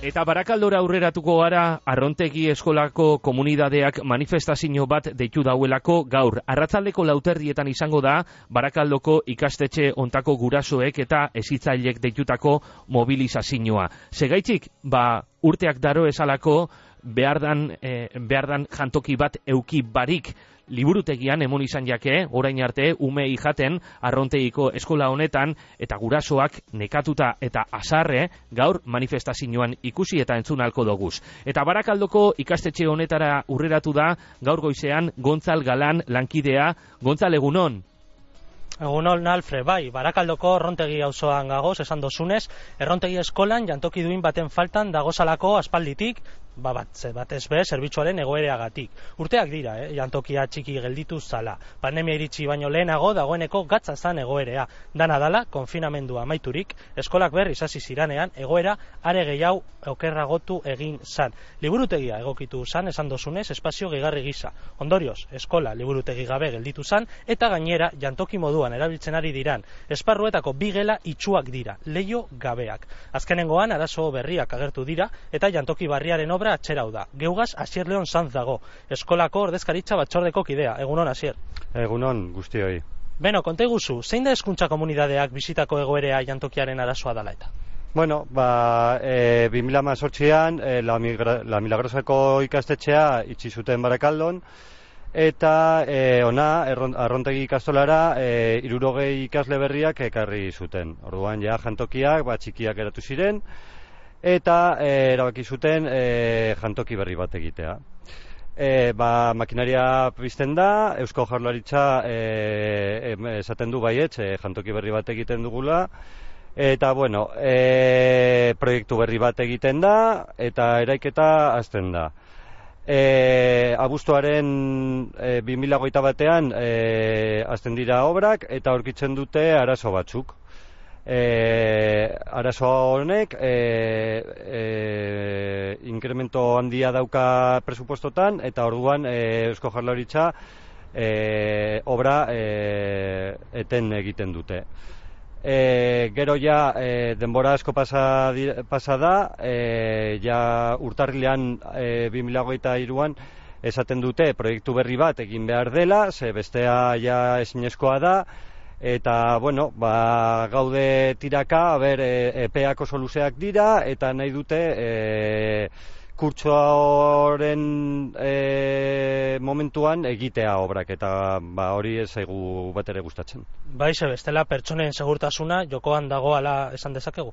Eta Barakaldora aurreratuko gara, Arrontegi eskolako komunidadeak manifestazio bat deitu dauelako gaur. Arratsaldeko 4:00 izango da Barakaldoko ikastetxe ontako gurasoek eta hezitzailek deitutako mobilizazioa. Segaitzik, urteak daro esalako behardan jantoki bat euki barik liburutegian emon izan jake, orain arte umei jaten Arrontegiko eskola honetan, eta gurasoak nekatuta eta azarre gaur manifestazioan ikusi eta entzun halko doguz. Eta Barakaldoko ikastetxe honetara urreratu da gaur goizean Gontzal Galan lankidea. Gontzal, egunon? Egunon, Alfred, bai, Barakaldoko Errontegi auzoan gagoz, esan dozunez, Errontegi eskolan jantoki duin baten faltan dagozalako aspalditik, batez be, zerbitzuaren egoereagatik. Urteak dira, jantokia txiki gelditu zala. Pandemia iritsi baino lehenago dagoeneko gatza zan egoerea. Dana dala, konfinamendua amaiturik, eskolak berriz hasi ziranean, egoera are gehiago okerragotu egin zan. Liburutegia egokitu zan, esan dozunez, espazio gehigarri gisa. Ondorioz, eskola liburutegi gabe gelditu zan, eta gainera jantoki moduan erabiltzen ari diran. Esparruetako bi gela itsuak dira, leiho gabeak. Azkenengoan arazo berriak agertu dira, eta jantoki barriaren obra atxerau da. Geugaz, Asier Leon Sanz dago, eskolako ordezkaritza batzordeko kidea. Egunon, Asier. Egunon, guztioi. Beno, konta iguzu, zein da hezkuntza komunidadeak bizitako egoerea jantokiaren arazoa dela eta? Bueno, 2018an La Milagrosako ikastetxea itxi zuten Barakaldon, eta Arrontegi ikastolara 60 ikasle berriak ekarri zuten. Orduan ja jantokiak txikiak geratu ziren, eta erabaki zuten jantoki berri bat egitea. Makinaria pizten da, Eusko Jaurlaritza esaten du baietz jantoki berri bat egiten dugula, eta proiektu berri bat egiten da, eta eraiketa hasten da. Abuztuaren 2021an hasten dira obrak, eta aurkitzen dute arazo batzuk. Arazo honek inkremento handia dauka presupuestotan, eta orduan Eusko Jaurlaritza obra eten egiten dute. Gero ja denbora asko pasa da, ja urtarrilean 2023an esaten dute proiektu berri bat egin behar dela, ze bestea ja ezinezkoa da, eta gaude tiraka, epeak oso luzeak dira, eta nahi dute kurtsoaren momentuan egitea obrak, eta hori ez zaigu bat ere gustatzen. Bai, ze bestela pertsonen segurtasuna jokoan dagoala esan dezakegu?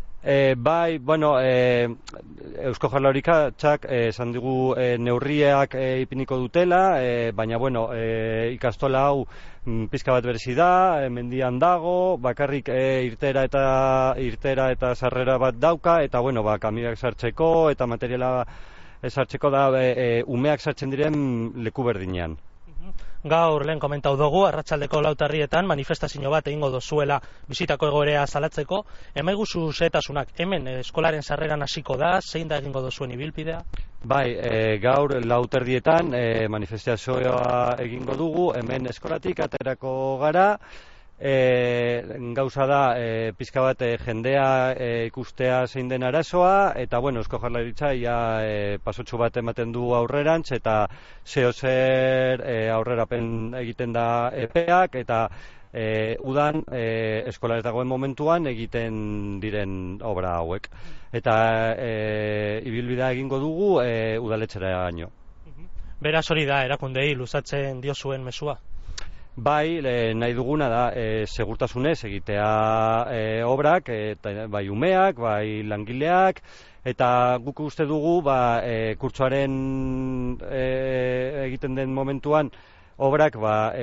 Eusko Jaurlaritzak esan digu neurriak ipiniko dutela, baina ikastola hau pizka bat berezi da, mendian dago, bakarrik irtera eta sarrera bat dauka, eta kamioak sartzeko eta materiala sartzeko da umeak sartzen diren leku berdinean. Gaur lehen komentau dugu, arratsaldeko 4:00 manifestazio bat egingo dozuela bizitako egoerea salatzeko. Emaiguzu xehetasunak, hemen eskolaren sarreran hasiko da, zein da egingo dozuen ibilbidea? Gaur 4:00 manifestazioa egingo dugu, hemen eskolatik aterako gara. Gauza da pizka bat jendea ikustea zein den arazoa, eta Eusko Jaurlaritza pasotxu bat ematen du aurrerantz, eta zer aurrerapen egiten da epeak, eta udan eskola ez dagoen momentuan egiten diren obra hauek, eta ibilbidea egingo dugu udaletxera gaino. Beraz hori da erakundei luzatzen diozuen mezua? Nahi duguna da segurtasunez egitea obrak, bai umeak, bai langileak, eta guk uste dugu kurtsoaren egiten den momentuan obrak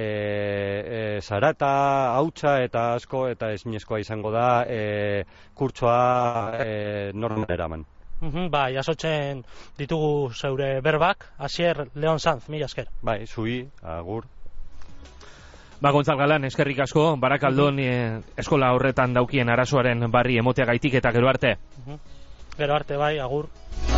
zarata, hautsa eta asko, eta ezinezkoa izango da kurtsoa normal eraman. Jasotzen ditugu zeure berbak. Asier Leon Sanz, mila esker. Zui, agur. Gontzal Galan, eskerrik asko, Barakaldon eskola horretan daukien arazoaren barri emotea gaitik, eta gero arte. Gero arte, agur.